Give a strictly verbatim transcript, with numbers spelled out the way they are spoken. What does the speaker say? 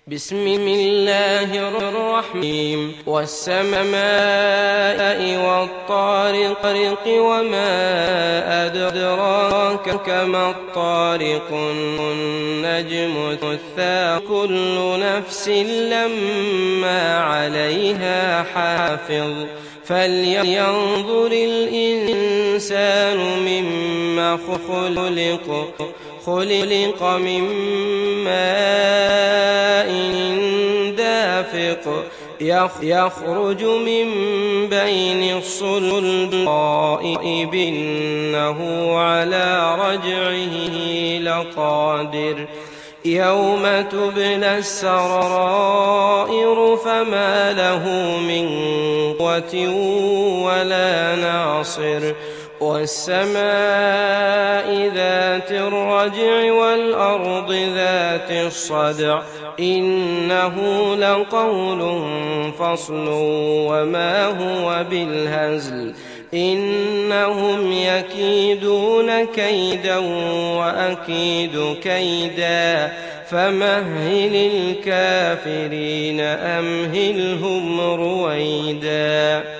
بسم الله الرحمن والسماء والطارق وما أدراك ما الطارق النجم الثاقب كل نفس لما عليها حافظ فلينظر الإنسان مما خلق خلق من ماء دافق يخرج من بين الصلب إنه على رجعه لقادر يوم تبلى السرائر فما له من قوة ولا ناصر والسماء ذات الرجع والأرض ذات الصدع إنه لقول فصل وما هو بالهزل إنهم يكيدون كيدا وأكيد كيدا فمهل الكافرين أمهلهم رويدا.